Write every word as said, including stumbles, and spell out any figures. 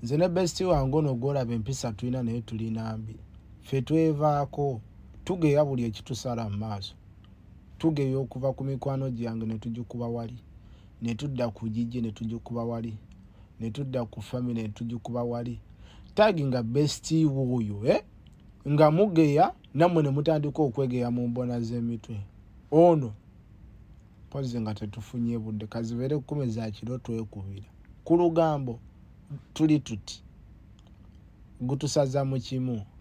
nze ne bestie wange ono gwolaba empisa tulina naye tulina mbi. Ffe twevaako tugeya buli ekitusala mu maaso. Tugeya okuva ku mikwano gyange ne tugikuba wali, ne tudda ku gijje ne tugikuba wali, ne tudda ku family ne tugikuba wali. Tagi nga bestie wuuyo eh? Nga mugeya nammwe ne mutandika okwegeya mu mbona z'emitwe. Ono pozi nga tetufunye budde kazibeere kkumi za kiro twekubira. Ku lugambo tuli tuti gutusaza mu kimu